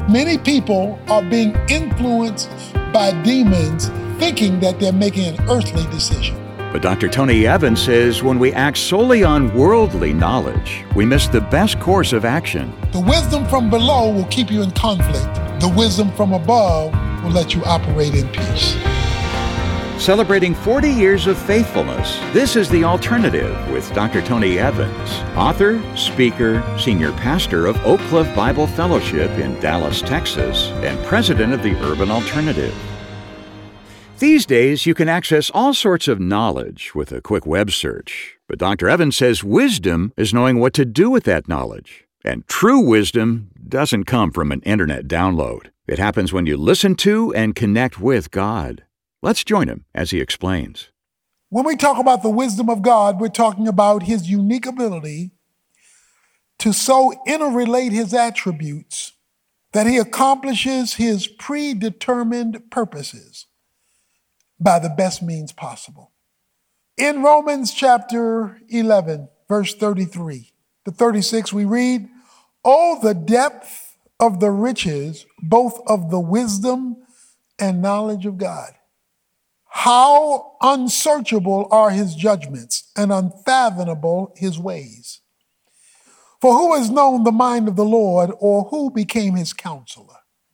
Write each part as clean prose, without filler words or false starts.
Many people are being influenced by demons thinking that they're making an earthly decision. But Dr. Tony Evans says when we act solely on worldly knowledge, we miss the best course of action. The wisdom from below will keep you in conflict. The wisdom from above will let you operate in peace. Celebrating 40 years of faithfulness, this is The Alternative with Dr. Tony Evans, author, speaker, senior pastor of Oak Cliff Bible Fellowship in Dallas, Texas, and president of the Urban Alternative. These days, you can access all sorts of knowledge with a quick web search. But Dr. Evans says wisdom is knowing what to do with that knowledge. And true wisdom doesn't come from an internet download. It happens when you listen to and connect with God. Let's join him as he explains. When we talk about the wisdom of God, we're talking about his unique ability to so interrelate his attributes that he accomplishes his predetermined purposes by the best means possible. In Romans chapter 11, verse 33 to 36, we read, "Oh, the depth of the riches, both of the wisdom and knowledge of God. How unsearchable are his judgments and unfathomable his ways. For who has known the mind of the Lord, or who became his counselor?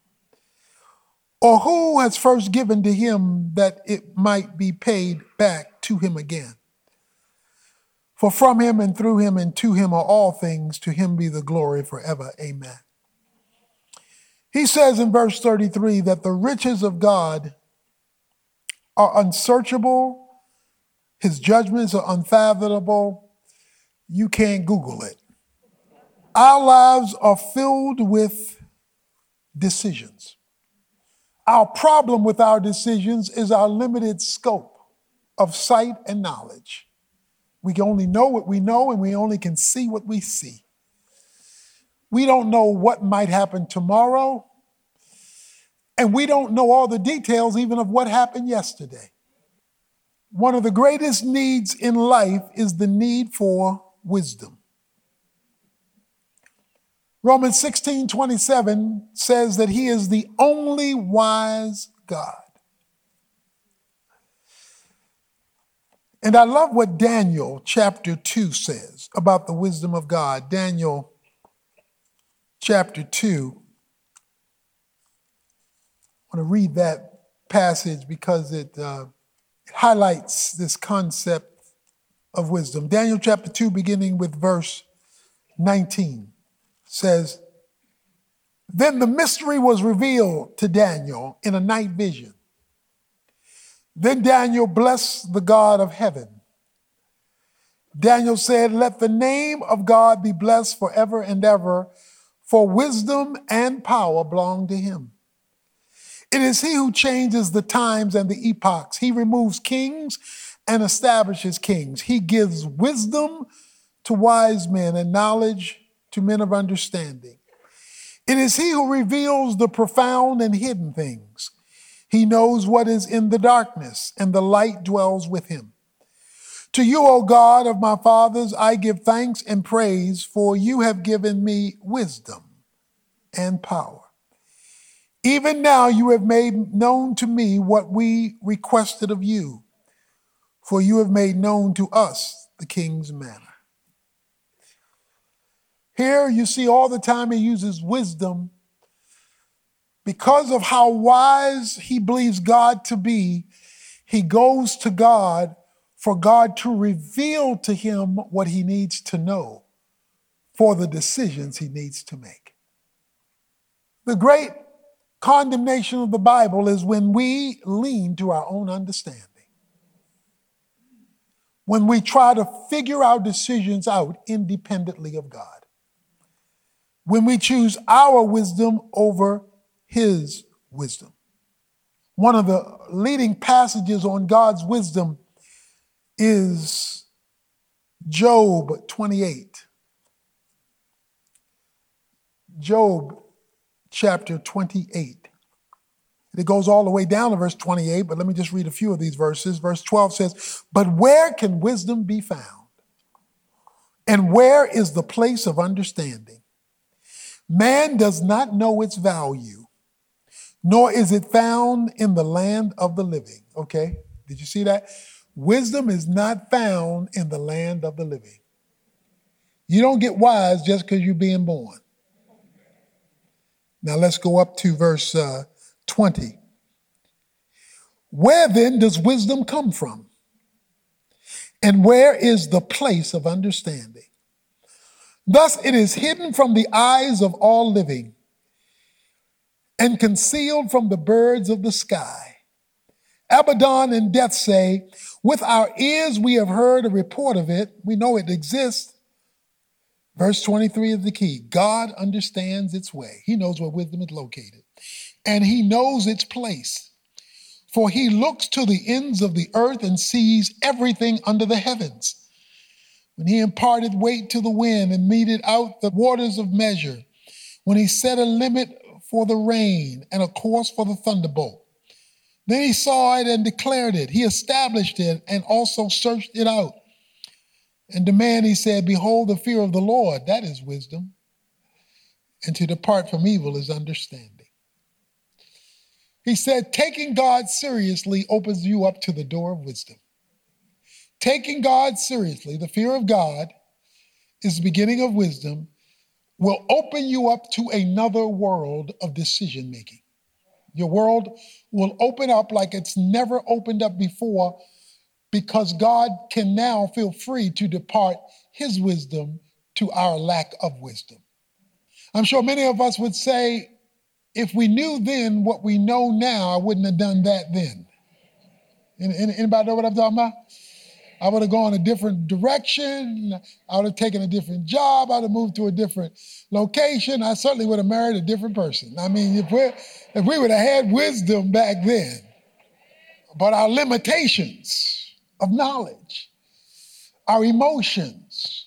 Or who has first given to him that it might be paid back to him again? For from him and through him and to him are all things, to him be the glory forever. Amen." He says in verse 33 that the riches of God are unsearchable, his judgments are unfathomable. You can't Google it. Our lives are filled with decisions. Our problem with our decisions is our limited scope of sight and knowledge. We can only know what we know, and we only can see what we see. We don't know what might happen tomorrow, and we don't know all the details even of what happened yesterday. One of the greatest needs in life is the need for wisdom. Romans 16:27 says that he is the only wise God. And I love what Daniel chapter 2 says about the wisdom of God. Daniel chapter 2. I want to read that passage because it highlights this concept of wisdom. Daniel chapter 2, beginning with verse 19. Says, "Then the mystery was revealed to Daniel in a night vision. Then Daniel blessed the God of heaven. Daniel said, 'Let the name of God be blessed forever and ever, for wisdom and power belong to him. It is he who changes the times and the epochs. He removes kings and establishes kings. He gives wisdom to wise men and knowledge to men of understanding. It is he who reveals the profound and hidden things. He knows what is in the darkness, and the light dwells with him. To you, O God of my fathers, I give thanks and praise, for you have given me wisdom and power. Even now you have made known to me what we requested of you, for you have made known to us the king's manner.'" Here you see all the time he uses wisdom because of how wise he believes God to be. He goes to God for God to reveal to him what he needs to know for the decisions he needs to make. The great condemnation of the Bible is when we lean to our own understanding. When we try to figure our decisions out independently of God. When we choose our wisdom over his wisdom. One of the leading passages on God's wisdom is Job 28. Job chapter 28. It goes all the way down to verse 28, but let me just read a few of these verses. Verse 12 says, "But where can wisdom be found? And where is the place of understanding? Man does not know its value, nor is it found in the land of the living. Okay, did you see that? Wisdom is not found in the land of the living. You don't get wise just because you're being born. Now let's go up to verse 20. Where then does wisdom come from? And where is the place of understanding? Thus it is hidden from the eyes of all living and concealed from the birds of the sky. Abaddon and Death say, with our ears we have heard a report of it. We know it exists. Verse 23 is the key. God understands its way. He knows where wisdom is located. And he knows its place. For he looks to the ends of the earth and sees everything under the heavens. When he imparted weight to the wind and meted out the waters of measure, when he set a limit for the rain and a course for the thunderbolt. Then he saw it and declared it. He established it and also searched it out. And to man he said, behold, the fear of the Lord, that is wisdom. And to depart from evil is understanding. He said, taking God seriously opens you up to the door of wisdom. Taking God seriously, the fear of God, is the beginning of wisdom, will open you up to another world of decision making. Your world will open up like it's never opened up before, because God can now feel free to depart his wisdom to our lack of wisdom. I'm sure many of us would say, if we knew then what we know now, I wouldn't have done that then. Anybody know what I'm talking about? I would have gone a different direction. I would have taken a different job. I would have moved to a different location. I certainly would have married a different person. I mean, if we would have had wisdom back then, but our limitations of knowledge, our emotions,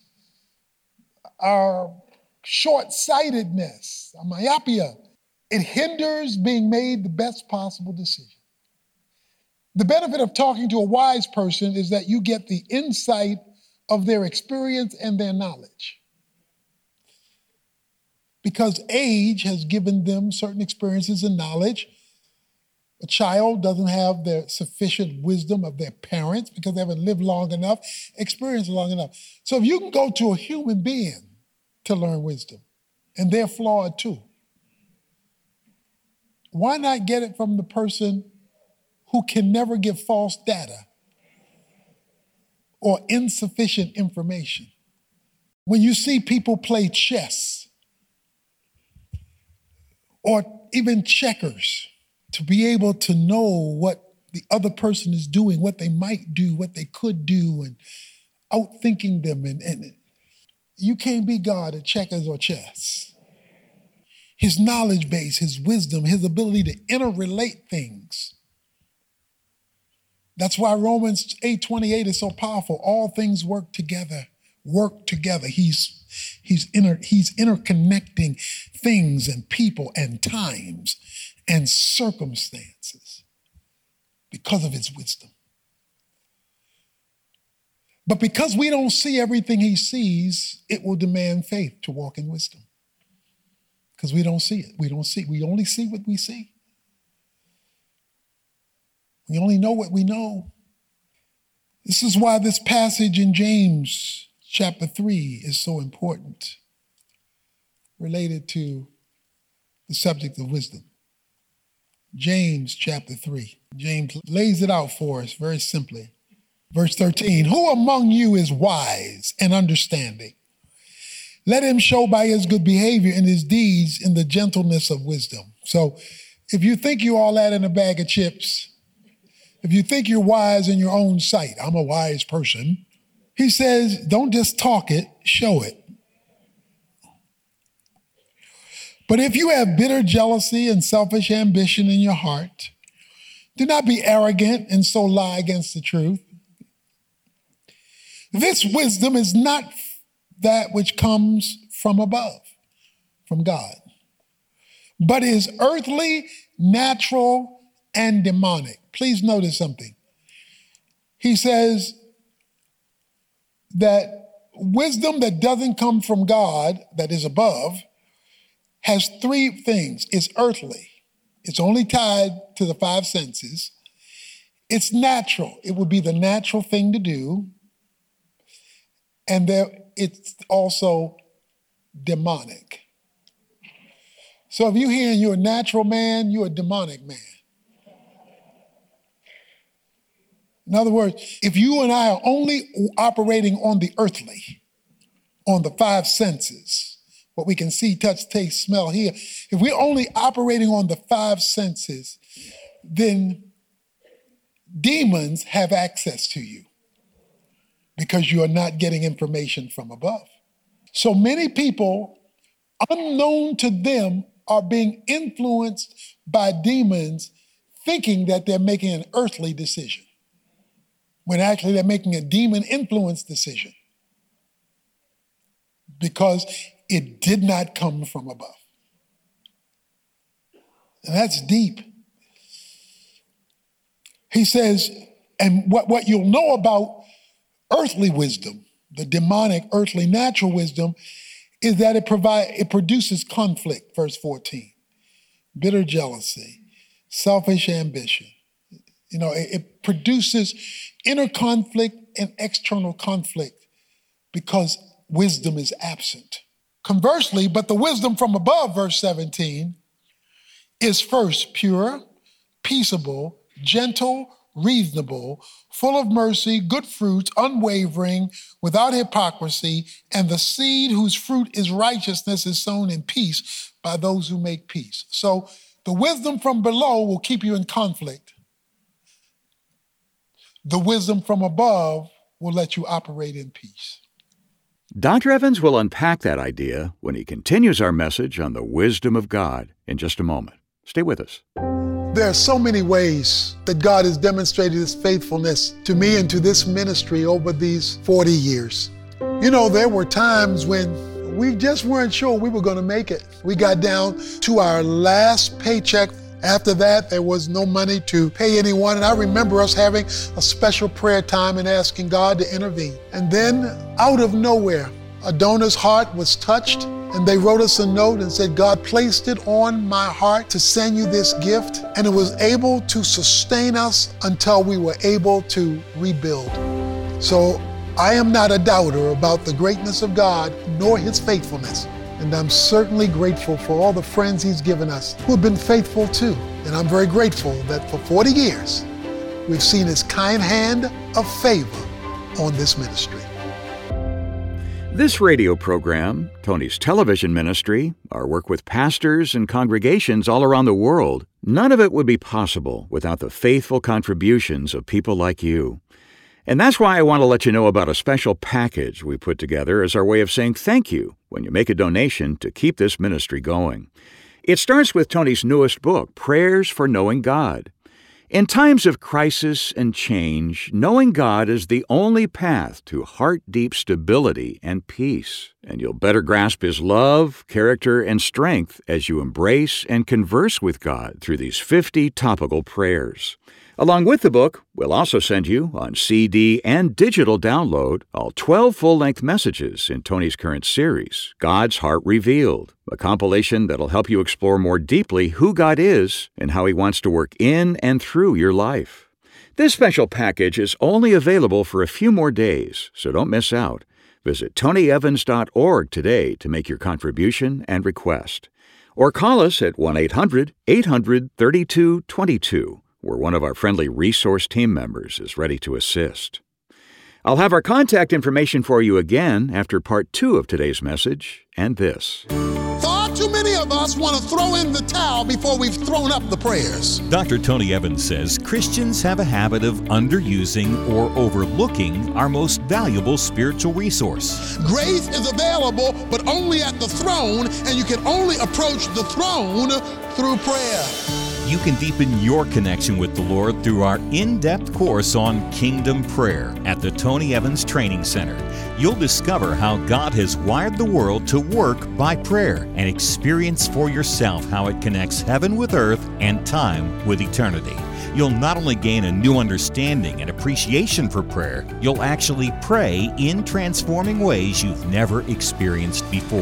our short-sightedness, our myopia, it hinders being made the best possible decision. The benefit of talking to a wise person is that you get the insight of their experience and their knowledge. Because age has given them certain experiences and knowledge. A child doesn't have the sufficient wisdom of their parents because they haven't lived long enough, experienced long enough. So if you can go to a human being to learn wisdom, and they're flawed too, why not get it from the person who can never give false data or insufficient information? When you see people play chess or even checkers, to be able to know what the other person is doing, what they might do, what they could do, and outthinking them, and you can't be God at checkers or chess. His knowledge base, his wisdom, his ability to interrelate things. That's why Romans 8:28 is so powerful. All things work together. He's interconnecting things and people and times and circumstances because of his wisdom. But because we don't see everything he sees, it will demand faith to walk in wisdom. Because we don't see it. We only see what we see. We only know what we know. This is why this passage in James chapter 3 is so important, related to the subject of wisdom. James chapter 3. James lays it out for us very simply. Verse 13, who among you is wise and understanding? Let him show by his good behavior and his deeds in the gentleness of wisdom. So if you think you're all that in a bag of chips, if you think you're wise in your own sight, I'm a wise person, he says, don't just talk it, show it. But if you have bitter jealousy and selfish ambition in your heart, do not be arrogant and so lie against the truth. This wisdom is not that which comes from above, from God, but is earthly, natural, and demonic. Please notice something. He says that wisdom that doesn't come from God, that is above, has three things. It's earthly. It's only tied to the five senses. It's natural. It would be the natural thing to do. And it's also demonic. So if you're hearing you're a natural man, you're a demonic man. In other words, if you and I are only operating on the earthly, on the five senses, what we can see, touch, taste, smell, hear, if we're only operating on the five senses, then demons have access to you because you are not getting information from above. So many people, unknown to them, are being influenced by demons thinking that they're making an earthly decision, when actually they're making a demon-influenced decision because it did not come from above. And that's deep. He says, and what you'll know about earthly wisdom, the demonic, earthly, natural wisdom, is that it produces conflict, verse 14, bitter jealousy, selfish ambition. You know, it produces inner conflict and external conflict because wisdom is absent. Conversely, but the wisdom from above, verse 17, is first pure, peaceable, gentle, reasonable, full of mercy, good fruits, unwavering, without hypocrisy, and the seed whose fruit is righteousness is sown in peace by those who make peace. So the wisdom from below will keep you in conflict. The wisdom from above will let you operate in peace. Dr. Evans will unpack that idea when he continues our message on the wisdom of God in just a moment. Stay with us. There are so many ways that God has demonstrated his faithfulness to me and to this ministry over these 40 years. You know, there were times when we just weren't sure we were going to make it. We got down to our last paycheck. After that, there was no money to pay anyone. And I remember us having a special prayer time and asking God to intervene. And then out of nowhere, a donor's heart was touched. And they wrote us a note and said, God placed it on my heart to send you this gift. And it was able to sustain us until we were able to rebuild. So I am not a doubter about the greatness of God nor his faithfulness. And I'm certainly grateful for all the friends he's given us who have been faithful too. And I'm very grateful that for 40 years, we've seen his kind hand of favor on this ministry. This radio program, Tony's television ministry, our work with pastors and congregations all around the world, none of it would be possible without the faithful contributions of people like you. And that's why I want to let you know about a special package we put together as our way of saying thank you when you make a donation to keep this ministry going. It starts with Tony's newest book, Prayers for Knowing God. In times of crisis and change, knowing God is the only path to heart-deep stability and peace, and you'll better grasp his love, character, and strength as you embrace and converse with God through these 50 topical prayers. Along with the book, we'll also send you, on CD and digital download, all 12 full-length messages in Tony's current series, God's Heart Revealed, a compilation that'll help you explore more deeply who God is and how he wants to work in and through your life. This special package is only available for a few more days, so don't miss out. Visit tonyevans.org today to make your contribution and request. Or call us at 1-800-800-3222. where one of our friendly resource team members is ready to assist. I'll have our contact information for you again after part 2 of today's message and this. Far too many of us want to throw in the towel before we've thrown up the prayers. Dr. Tony Evans says Christians have a habit of underusing or overlooking our most valuable spiritual resource. Grace is available, but only at the throne, and you can only approach the throne through prayer. You can deepen your connection with the Lord through our in-depth course on Kingdom Prayer at the Tony Evans Training Center. You'll discover how God has wired the world to work by prayer and experience for yourself how it connects heaven with earth and time with eternity. You'll not only gain a new understanding and appreciation for prayer, you'll actually pray in transforming ways you've never experienced before.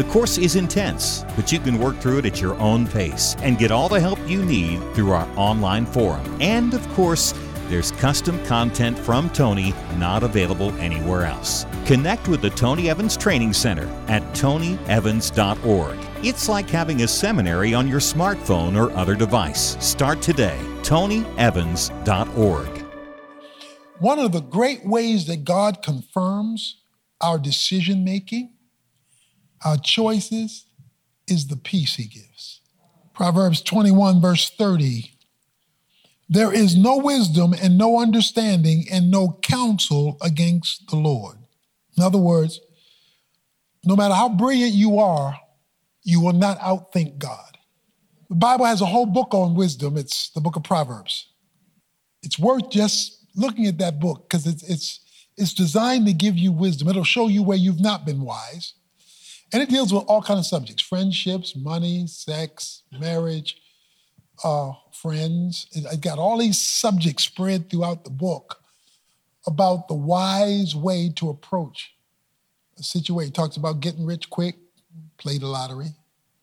The course is intense, but you can work through it at your own pace and get all the help you need through our online forum. And of course, there's custom content from Tony not available anywhere else. Connect with the Tony Evans Training Center at tonyevans.org. It's like having a seminary on your smartphone or other device. Start today. tonyevans.org. One of the great ways that God confirms our decision making, our choices, is the peace he gives. Proverbs 21, verse 30. There is no wisdom and no understanding and no counsel against the Lord. In other words, no matter how brilliant you are, you will not outthink God. The Bible has a whole book on wisdom. It's the book of Proverbs. It's worth just looking at that book because it's designed to give you wisdom. It'll show you where you've not been wise. And it deals with all kinds of subjects: friendships, money, sex, marriage, friends. It got all these subjects spread throughout the book about the wise way to approach a situation. It talks about getting rich quick, play the lottery.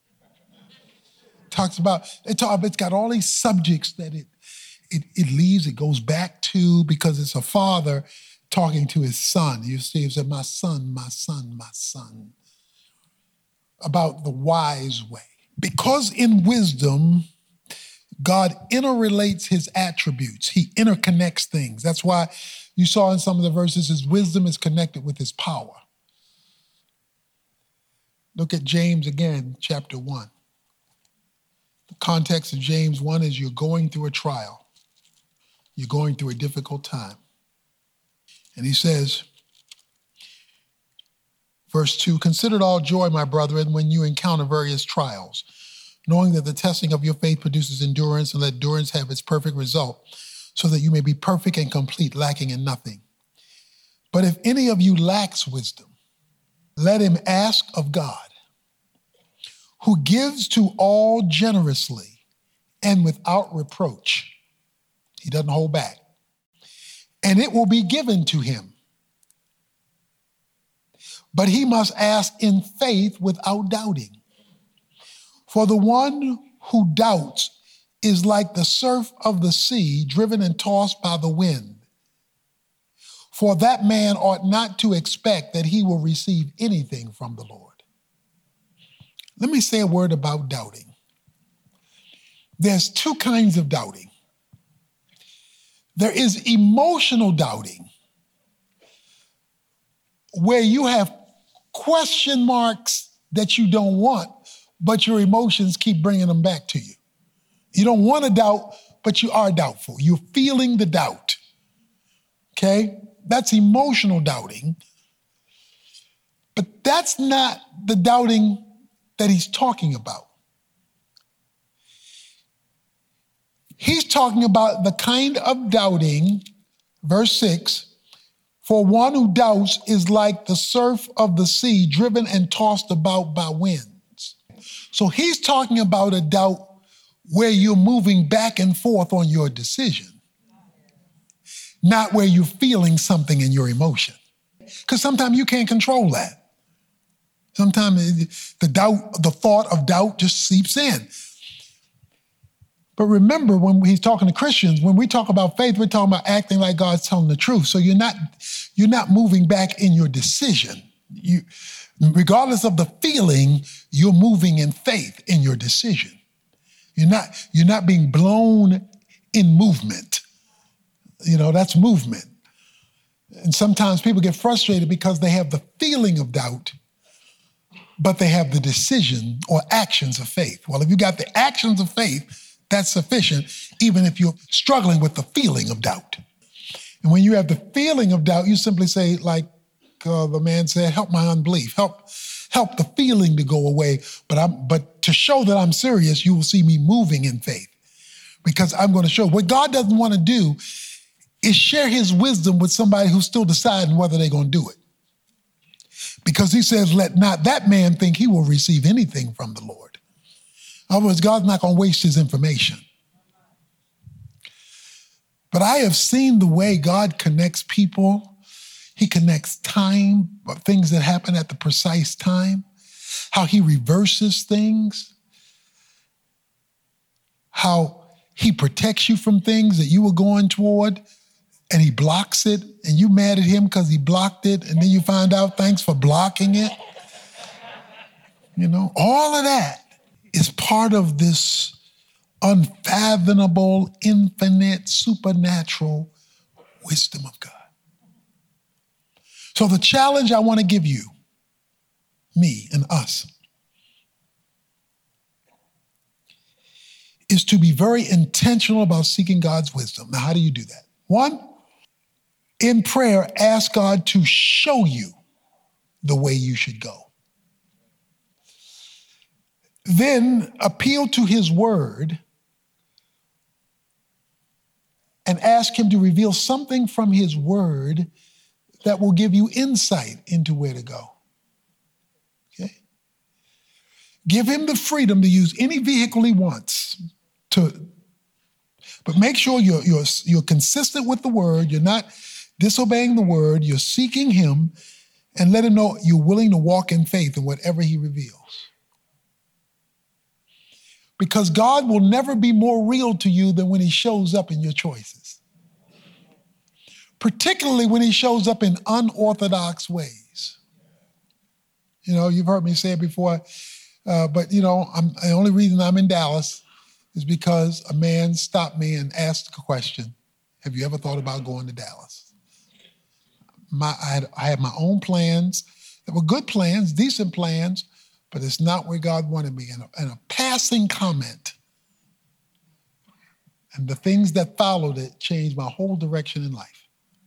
It's got all these subjects that it goes back to, because it's a father talking to his son. You see, he said, my son, my son, my son, about the wise way. Because in wisdom, God interrelates his attributes. He interconnects things. That's why you saw in some of the verses his wisdom is connected with his power. Look at James again, chapter 1. The context of James 1 is you're going through a trial. You're going through a difficult time. And he says, verse 2, consider it all joy, my brethren, when you encounter various trials, knowing that the testing of your faith produces endurance, and let endurance have its perfect result, so that you may be perfect and complete, lacking in nothing. But if any of you lacks wisdom, let him ask of God, who gives to all generously and without reproach. He doesn't hold back. And it will be given to him. But he must ask in faith without doubting. For the one who doubts is like the surf of the sea, driven and tossed by the wind. For that man ought not to expect that he will receive anything from the Lord. Let me say a word about doubting. There's two kinds of doubting. There is emotional doubting, where you have question marks that you don't want, but your emotions keep bringing them back to you. You don't want to doubt, but you are doubtful. You're feeling the doubt. Okay? That's emotional doubting. But that's not the doubting that he's talking about. He's talking about the kind of doubting, verse 6, for one who doubts is like the surf of the sea, driven and tossed about by winds. So he's talking about a doubt where you're moving back and forth on your decision, not where you're feeling something in your emotion. Because sometimes you can't control that. Sometimes the thought of doubt just seeps in. But remember, when he's talking to Christians, when we talk about faith, we're talking about acting like God's telling the truth. So you're not moving back in your decision. Regardless of the feeling, you're moving in faith in your decision. You're not being blown in movement. That's movement. And sometimes people get frustrated because they have the feeling of doubt, but they have the decision or actions of faith. Well, if you got the actions of faith, that's sufficient, even if you're struggling with the feeling of doubt. And when you have the feeling of doubt, you simply say, like the man said, help my unbelief, help the feeling to go away. But to show that I'm serious, you will see me moving in faith, because I'm going to show. What God doesn't want to do is share his wisdom with somebody who's still deciding whether they're going to do it. Because he says, let not that man think he will receive anything from the Lord. In other words, God's not going to waste his information. But I have seen the way God connects people. He connects time, things that happen at the precise time. how he reverses things, how he protects you from things that you were going toward, and he blocks it, and you mad at him because he blocked it, and then you find out thanks for blocking it. All of that is part of this unfathomable, infinite, supernatural wisdom of God. So the challenge I want to give you, me and us, is to be very intentional about seeking God's wisdom. Now, how do you do that? One, in prayer, ask God to show you the way you should go. Then appeal to his word and ask him to reveal something from his word that will give you insight into where to go. Okay? Give him the freedom to use any vehicle he wants but make sure you're consistent with the word. You're not disobeying the word. You're seeking him, and let him know you're willing to walk in faith in whatever he reveals. Because God will never be more real to you than when he shows up in your choices. Particularly when he shows up in unorthodox ways. You've heard me say it before, but the only reason I'm in Dallas is because a man stopped me and asked a question. Have you ever thought about going to Dallas? I had my own plans that were good plans, decent plans, but it's not where God wanted me. And a passing comment and the things that followed it changed my whole direction in life.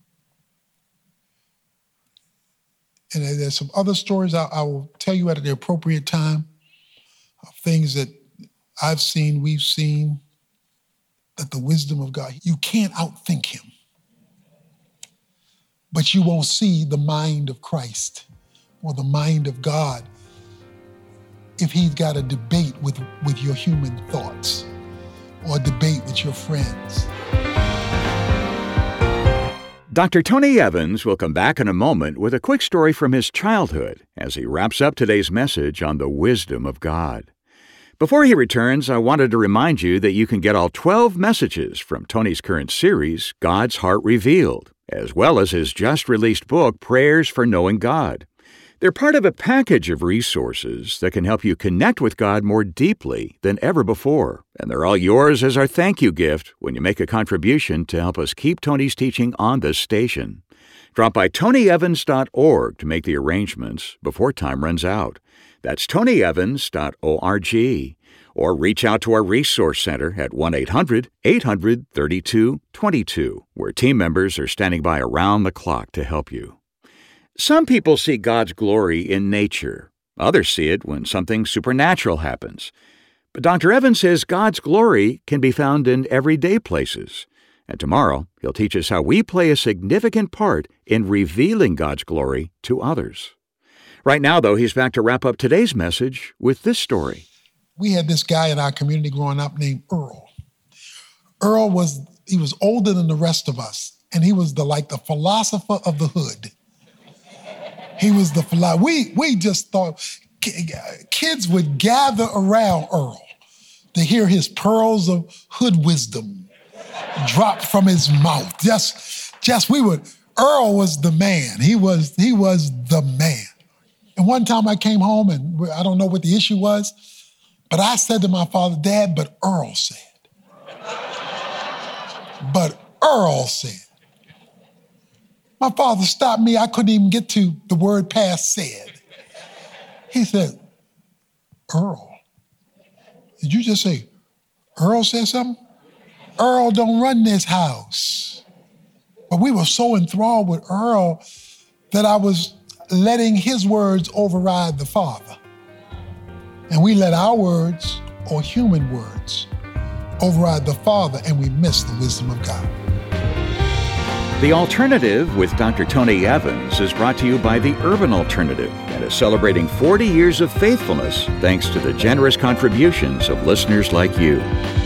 And there's some other stories I will tell you at the appropriate time of things that I've seen, we've seen, that the wisdom of God, you can't outthink him. But you won't see the mind of Christ or the mind of God if he's got a debate with your human thoughts or a debate with your friends. Dr. Tony Evans will come back in a moment with a quick story from his childhood as he wraps up today's message on the wisdom of God. Before he returns, I wanted to remind you that you can get all 12 messages from Tony's current series, God's Heart Revealed, as well as his just-released book, Prayers for Knowing God. They're part of a package of resources that can help you connect with God more deeply than ever before, and they're all yours as our thank you gift when you make a contribution to help us keep Tony's teaching on this station. Drop by tonyevans.org to make the arrangements before time runs out. That's tonyevans.org. Or reach out to our Resource Center at 1-800-800-3222, where team members are standing by around the clock to help you. Some people see God's glory in nature. Others see it when something supernatural happens. But Dr. Evans says God's glory can be found in everyday places. And tomorrow, he'll teach us how we play a significant part in revealing God's glory to others. Right now, though, he's back to wrap up today's message with this story. We had this guy in our community growing up named Earl. Earl was older than the rest of us, and he was the philosopher of the hood. He was the philosopher. We just thought kids would gather around Earl to hear his pearls of hood wisdom drop from his mouth. Earl was the man. He was the man. And one time I came home, and I don't know what the issue was, but I said to my father, Dad, but Earl said. But Earl said. My father stopped me. I couldn't even get to the word past said. He said, Earl. Did you just say, Earl said something? Earl don't run this house. But we were so enthralled with Earl that I was letting his words override the Father. And we let our words, or human words, override the Father, and we miss the wisdom of God. The Alternative with Dr. Tony Evans is brought to you by the Urban Alternative and is celebrating 40 years of faithfulness thanks to the generous contributions of listeners like you.